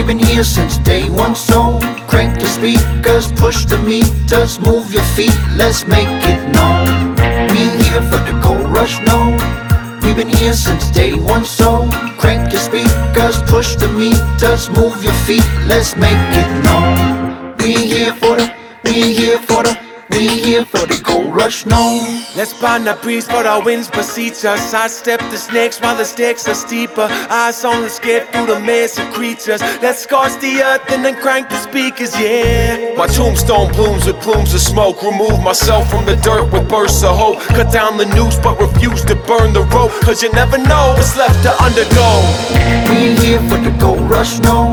We've been here since day one, so crank the speakers, push the meters, move your feet, let's make it known. We here for the gold rush, no. We've been here since day one, so crank your speakers, push the meters, move your feet, let's make it known. We here for the gold rush, no. Let's bind our breeze, but our winds beseech us. Sidestep the snakes while the stakes are steeper. Eyes on the scape through the maze of creatures. Let's scorch the earth and then crank the speakers, yeah. My tombstone blooms with plumes of smoke. Remove myself from the dirt with bursts of hope. Cut down the noose but refuse to burn the rope, cause you never know what's left to undergo. We here for the gold rush, no.